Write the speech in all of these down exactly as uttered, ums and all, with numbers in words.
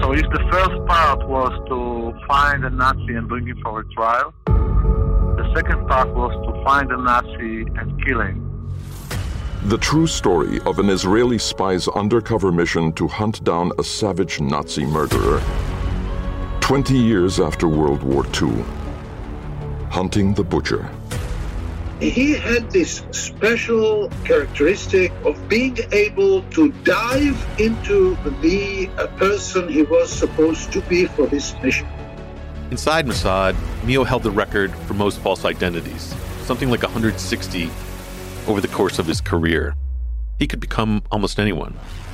So if the first part was to find a Nazi and bring him for a trial, the second part was to find a Nazi and kill him. The true story of an Israeli spy's undercover mission to hunt down a savage Nazi murderer. Twenty years after World War Two. Hunting the Butcher. He had this special characteristic of being able to dive into the a person he was supposed to be for this mission. Inside Mossad, Mio held the record for most false identities, something like one hundred sixty over the course of his career. He could become almost anyone.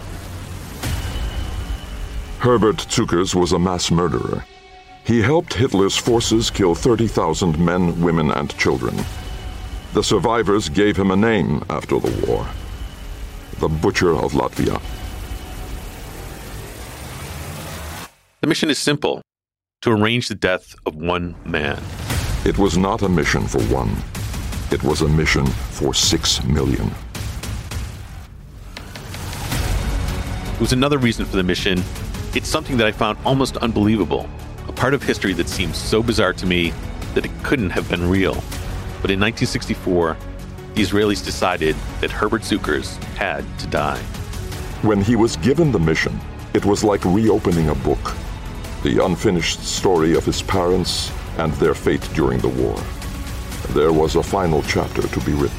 Herbert Cukers was a mass murderer. He helped Hitler's forces kill thirty thousand men, women, and children. The survivors gave him a name after the war: the Butcher of Latvia. The mission is simple: to arrange the death of one man. It was not a mission for one. It was a mission for six million. It was another reason for the mission. It's something that I found almost unbelievable, a part of history that seems so bizarre to me that it couldn't have been real. But in nineteen sixty-four, the Israelis decided that Herbert Cukers had to die. When he was given the mission, it was like reopening a book, the unfinished story of his parents and their fate during the war. There was a final chapter to be written.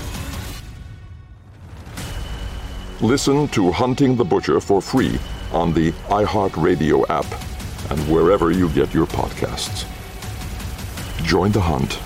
Listen to Hunting the Butcher for free on the iHeartRadio app and wherever you get your podcasts. Join the hunt.